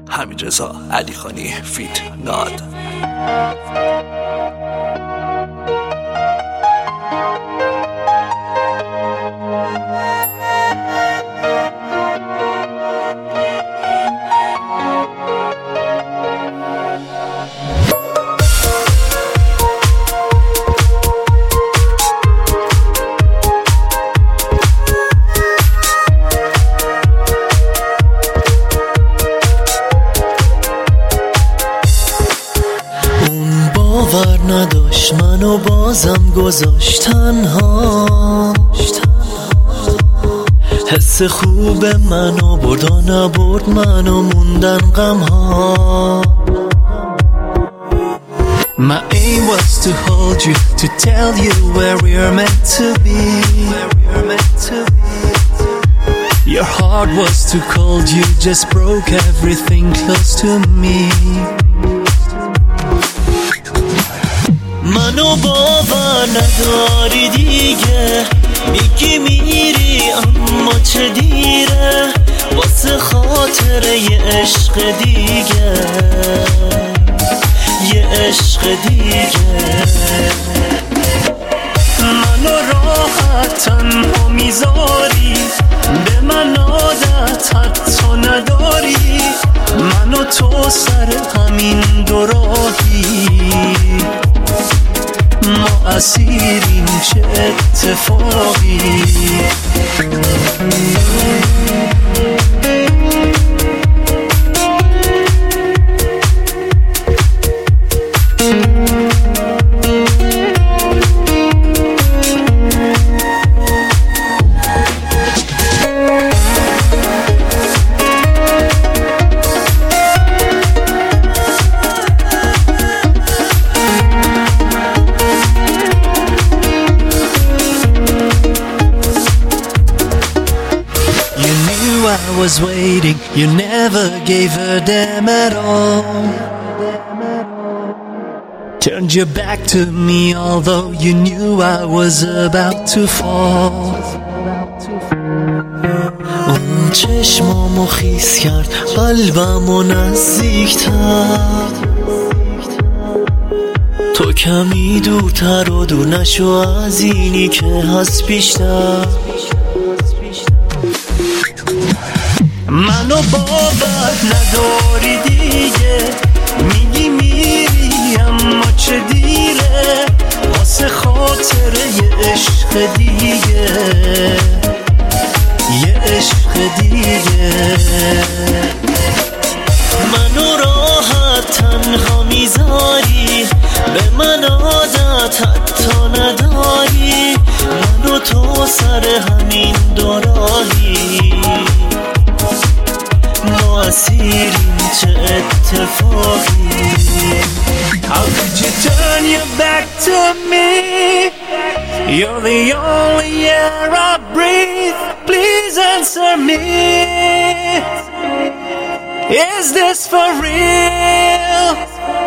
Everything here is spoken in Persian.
حمیدرضا علیخانی فیت ناد. باور نداشت منو بازم گذاشت تنها، حس خوب منو برد و نبرد منو موندن غمها. My aim was to hold you, to tell you where we're meant to be. Your heart was too cold, you just broke everything close to me. منو باور نداری دیگه، میگی میری اما چه دیره، واسه خاطر یه عشق دیگه، یه عشق دیگه. منو راحت تنها میذاری، به من عادت حتی نداری، منو تو سر همین دو راهی، ما اسیریم چه اتفاقی. I was waiting, you never gave a damn at all. Turned your back to me although you knew I was about to fall. اون چشمامو خیس کرد، قلبمو نزدیک‌تر، تو کمی دورتر و دور نشو از اینی که هست بیشتر. منو باور نداری دیگه، میگی میری اما چه دیره، واسه خاطر یه عشق دیگه، یه عشق دیگه. منو راحت تنها میذاری، به من عادت حتی نداری، منو تو سر همین دو راهی، ما اسیریم چه اتفاقی. How could you turn your back to me? You're the only air I breathe. Please answer me. Is this for real?